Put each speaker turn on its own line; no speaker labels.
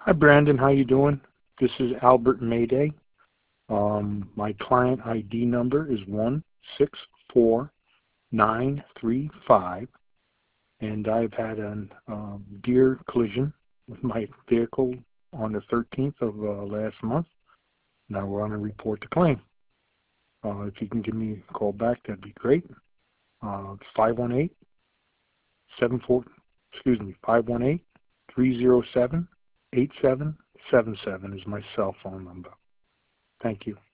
Hi, Brandon. How you doing? This is Albert Mayday. My client ID number is 164935, and I've had a deer collision with my vehicle on the 13th of last month. Now we're on a report to claim. If you can give me a call back, that'd be great. 518 518-307-8777 is my cell phone number. Thank you.